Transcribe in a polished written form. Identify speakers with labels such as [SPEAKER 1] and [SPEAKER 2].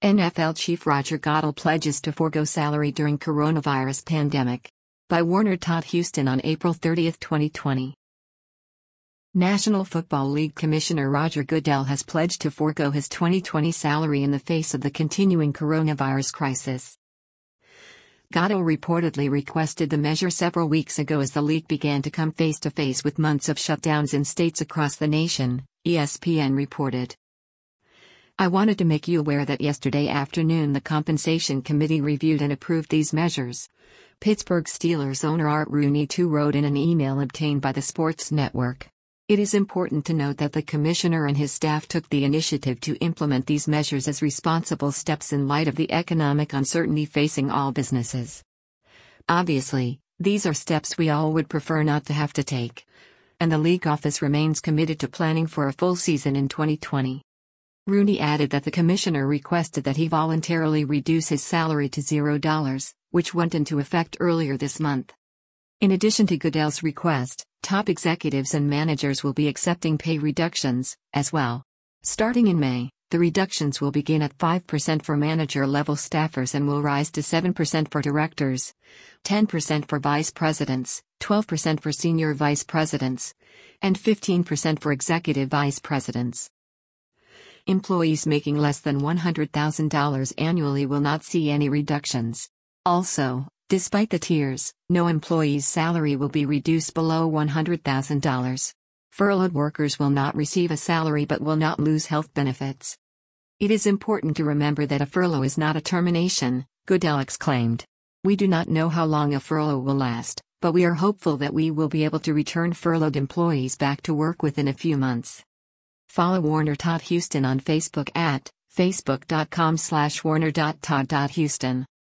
[SPEAKER 1] NFL chief Roger Goodell pledges to forego salary during coronavirus pandemic. By Warner Todd Huston on April 30, 2020. National Football League Commissioner Roger Goodell has pledged to forego his 2020 salary in the face of the continuing coronavirus crisis. Goodell reportedly requested the measure several weeks ago as the league began to come face-to-face with months of shutdowns in states across the nation, ESPN reported. I wanted to make you aware that yesterday afternoon the Compensation Committee reviewed and approved these measures. Pittsburgh Steelers owner Art Rooney II wrote in an email obtained by the Sports Network. It is important to note that the commissioner and his staff took the initiative to implement these measures as responsible steps in light of the economic uncertainty facing all businesses. Obviously, these are steps we all would prefer not to have to take. And the league office remains committed to planning for a full season in 2020. Rooney added that the commissioner requested that he voluntarily reduce his salary to $0, which went into effect earlier this month. In addition to Goodell's request, top executives and managers will be accepting pay reductions, as well. Starting in May, the reductions will begin at 5% for manager-level staffers and will rise to 7% for directors, 10% for vice presidents, 12% for senior vice presidents, and 15% for executive vice presidents. Employees making less than $100,000 annually will not see any reductions. Also, despite the tiers, no employee's salary will be reduced below $100,000. Furloughed workers will not receive a salary but will not lose health benefits. It is important to remember that a furlough is not a termination, Goodell exclaimed. We do not know how long a furlough will last, but we are hopeful that we will be able to return furloughed employees back to work within a few months. Follow Warner Todd Huston on Facebook at facebook.com/warner.todd.huston.